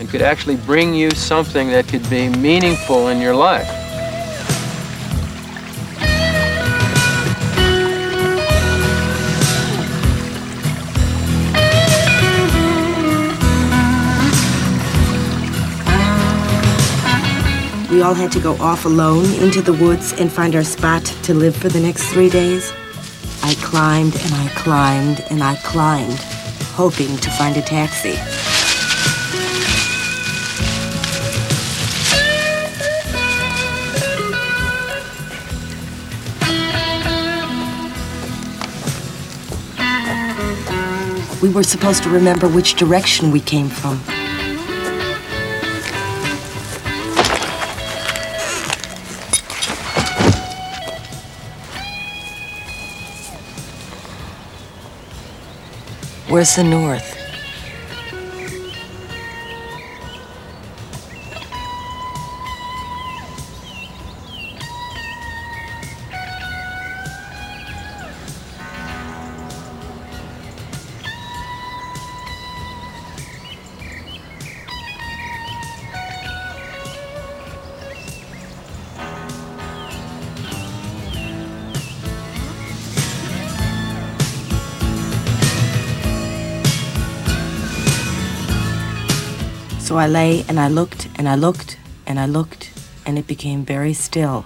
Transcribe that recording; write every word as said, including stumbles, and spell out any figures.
could actually bring you something that could be meaningful in your life. We all had to go off alone into the woods and find our spot to live for the next three days. I climbed and I climbed and I climbed, hoping to find a taxi. We were supposed to remember which direction we came from. Where's the north? So I lay and I looked and I looked and I looked, and it became very still.